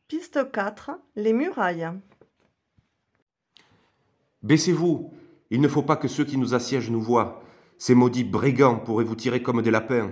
Piste 4. Les murailles. Baissez-vous, il ne faut pas que ceux qui nous assiègent nous voient. Ces maudits brigands pourraient vous tirer comme des lapins.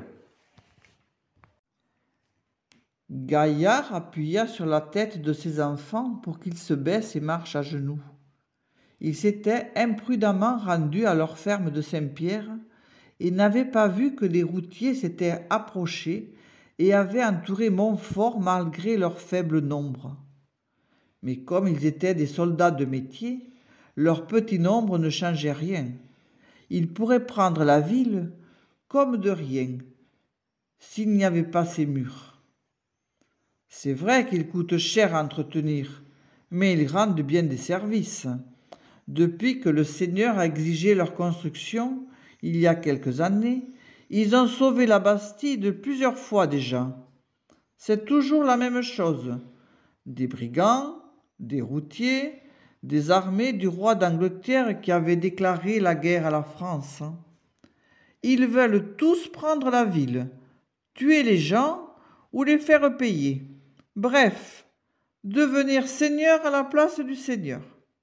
Gaillard appuya sur la tête de ses enfants pour qu'ils se baissent et marchent à genoux. Il s'était imprudemment rendu à leur ferme de Saint-Pierre et n'avait pas vu que les routiers s'étaient approchés et avaient entouré Montfort malgré leur faible nombre. Mais comme ils étaient des soldats de métier, leur petit nombre ne changeait rien. Ils pourraient prendre la ville comme de rien, s'il n'y avait pas ces murs. C'est vrai qu'ils coûtent cher à entretenir, mais ils rendent bien des services. Depuis que le Seigneur a exigé leur construction, il y a quelques années, ils ont sauvé la Bastide plusieurs fois déjà. C'est toujours la même chose. Des brigands, des routiers, des armées du roi d'Angleterre qui avaient déclaré la guerre à la France. Ils veulent tous prendre la ville, tuer les gens ou les faire payer. Bref, devenir seigneur à la place du Seigneur.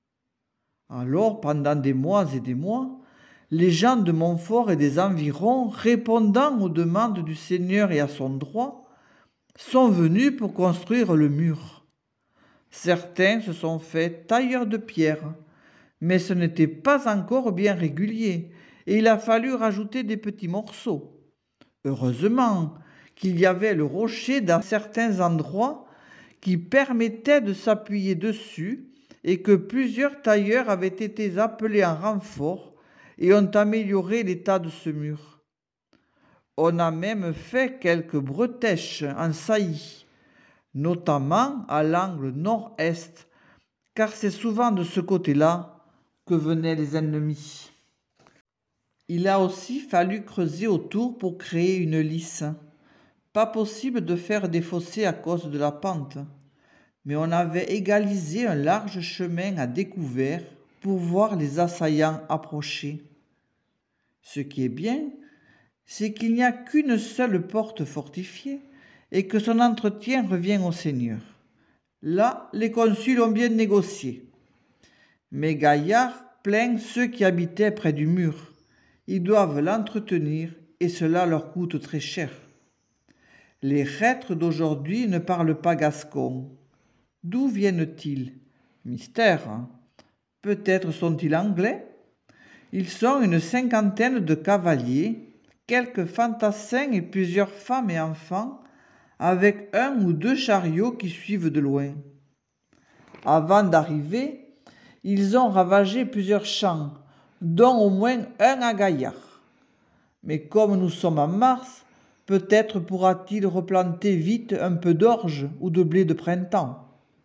Alors, pendant des mois et des mois, les gens de Montfort et des environs, répondant aux demandes du Seigneur et à son droit, sont venus pour construire le mur. Certains se sont faits tailleurs de pierre, mais ce n'était pas encore bien régulier et il a fallu rajouter des petits morceaux. Heureusement qu'il y avait le rocher dans certains endroits qui permettait de s'appuyer dessus et que plusieurs tailleurs avaient été appelés en renfort et ont amélioré l'état de ce mur. On a même fait quelques bretèches en saillie, notamment à l'angle nord-est, car c'est souvent de ce côté-là que venaient les ennemis. Il a aussi fallu creuser autour pour créer une lisse. Pas possible de faire des fossés à cause de la pente, mais on avait égalisé un large chemin à découvert pour voir les assaillants approcher. Ce qui est bien, c'est qu'il n'y a qu'une seule porte fortifiée et que son entretien revient au Seigneur. Là, les consuls ont bien négocié. Mais Gaillard plaint ceux qui habitaient près du mur. Ils doivent l'entretenir et cela leur coûte très cher. Les reîtres d'aujourd'hui ne parlent pas gascon. D'où viennent-ils? Mystère. Peut-être sont-ils anglais? Ils sont une cinquantaine de cavaliers, quelques fantassins et plusieurs femmes et enfants, avec un ou deux chariots qui suivent de loin. Avant d'arriver, ils ont ravagé plusieurs champs, dont au moins un à Gaillard. Mais comme nous sommes en mars, peut-être pourra-t-il replanter vite un peu d'orge ou de blé de printemps.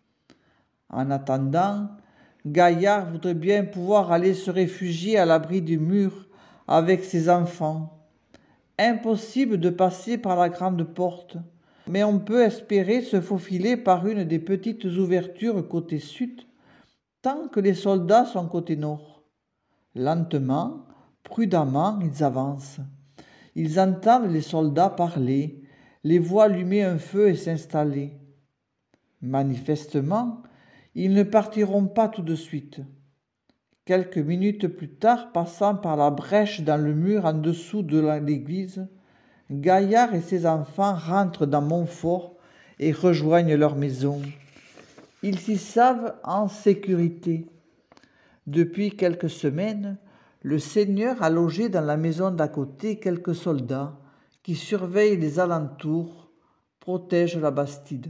En attendant, Gaillard voudrait bien pouvoir aller se réfugier à l'abri du mur avec ses enfants. Impossible de passer par la grande porte, mais on peut espérer se faufiler par une des petites ouvertures côté sud, tant que les soldats sont côté nord. Lentement, prudemment, ils avancent. Ils entendent les soldats parler, les voient allumer un feu et s'installer. Manifestement, ils ne partiront pas tout de suite. Quelques minutes plus tard, passant par la brèche dans le mur en dessous de l'église, Gaillard et ses enfants rentrent dans Montfort et rejoignent leur maison. Ils s'y savent en sécurité. Depuis quelques semaines, le Seigneur a logé dans la maison d'à côté quelques soldats qui surveillent les alentours, protègent la Bastide.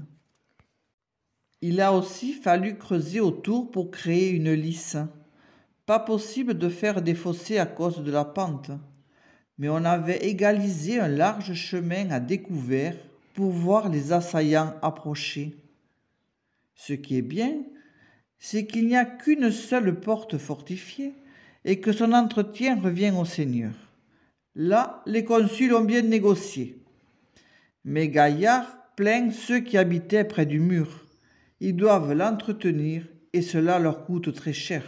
Il a aussi fallu creuser autour pour créer une lisse. Pas possible de faire des fossés à cause de la pente, mais on avait égalisé un large chemin à découvert pour voir les assaillants approcher. Ce qui est bien, c'est qu'il n'y a qu'une seule porte fortifiée et que son entretien revient au Seigneur. Là, les consuls ont bien négocié. Mais Gaillard plaint ceux qui habitaient près du mur. Ils doivent l'entretenir et cela leur coûte très cher.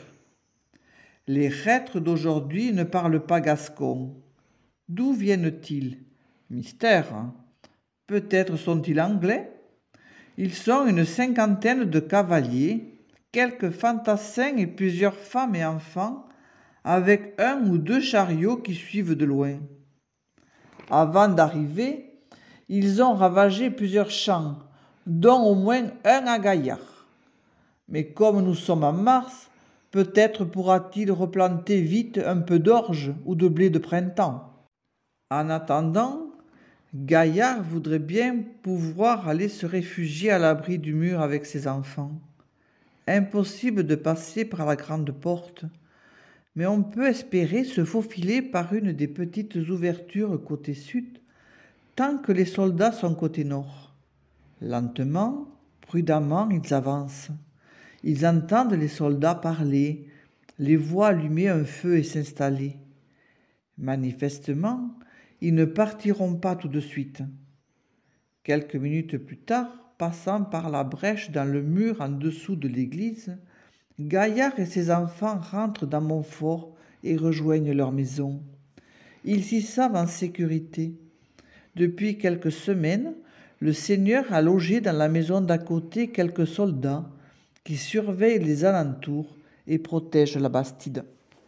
Les reîtres d'aujourd'hui ne parlent pas gascon. D'où viennent-ils? Mystère. Peut-être sont-ils anglais? Ils sont une cinquantaine de cavaliers, quelques fantassins et plusieurs femmes et enfants, avec un ou deux chariots qui suivent de loin. Avant d'arriver, ils ont ravagé plusieurs champs, dont au moins un à Gaillard. Mais comme nous sommes en mars, peut-être pourra-t-il replanter vite un peu d'orge ou de blé de printemps. En attendant, Gaillard voudrait bien pouvoir aller se réfugier à l'abri du mur avec ses enfants. Impossible de passer par la grande porte, mais on peut espérer se faufiler par une des petites ouvertures côté sud, tant que les soldats sont côté nord. Lentement, prudemment, ils avancent. Ils entendent les soldats parler, les voient allumer un feu et s'installer. Manifestement, ils ne partiront pas tout de suite. Quelques minutes plus tard, passant par la brèche dans le mur en dessous de l'église, Gaillard et ses enfants rentrent dans Montfort et rejoignent leur maison. Ils s'y savent en sécurité. Depuis quelques semaines, le seigneur a logé dans la maison d'à côté quelques soldats qui surveillent les alentours et protègent la Bastide.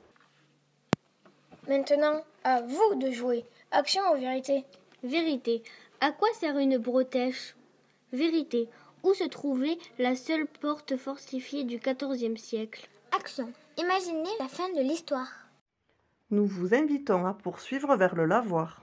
Maintenant, à vous de jouer. Action ou vérité? Vérité. À quoi sert une bretèche? Vérité. Où se trouvait la seule porte fortifiée du XIVe siècle? Action. Imaginez la fin de l'histoire. Nous vous invitons à poursuivre vers le lavoir.